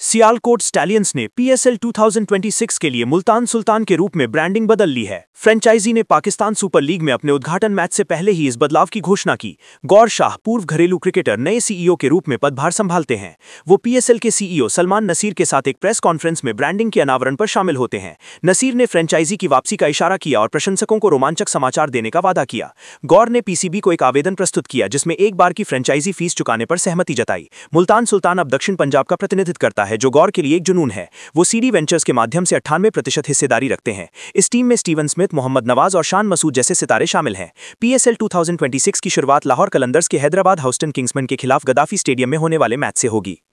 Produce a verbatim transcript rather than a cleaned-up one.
Sialkot stallions ने PSL दो हज़ार छब्बीस के लिए मुल्तान सुल्तान के रूप में ब्रांडिंग बदल ली है। फ्रेंचाइजी ने पाकिस्तान सुपर लीग में अपने उद्घाटन मैच से पहले ही इस बदलाव की घोषणा की। गौर शाह, पूर्व घरेलू क्रिकेटर, नए सीईओ के रूप में पदभार संभालते हैं। वो पीएसएल के सीईओ सलमान नसीर के साथ एक प्रेस कॉन्फ्रेंस में ब्रांडिंग के अनावरण पर शामिल होते हैं। नसीर ने फ्रेंचाइजी की वापसी का इशारा किया और प्रशंसकों को रोमांचक समाचार देने का वादा किया। गौर ने पीसीबी को एक आवेदन प्रस्तुत किया जिसमें एक बार की फ्रेंचाइजी फीस चुकाने पर सहमति जताई। मुल्तान सुल्तान अब दक्षिण पंजाब का प्रतिनिधित्व करता है, जो गौर के लिए एक जुनून है। वो सीडी वेंचर्स के माध्यम से अट्ठानवे प्रतिशत हिस्सेदारी रखते हैं। इस टीम में स्टीवन स्मिथ, मोहम्मद नवाज और शान मसूद जैसे सितारे शामिल हैं। पीएसएल दो हज़ार छब्बीस की शुरुआत लाहौर कलंदर्स के हैदराबाद ह्यूस्टन किंग्समैन के खिलाफ गद्दाफी स्टेडियम में होने वाले मैच से होगी।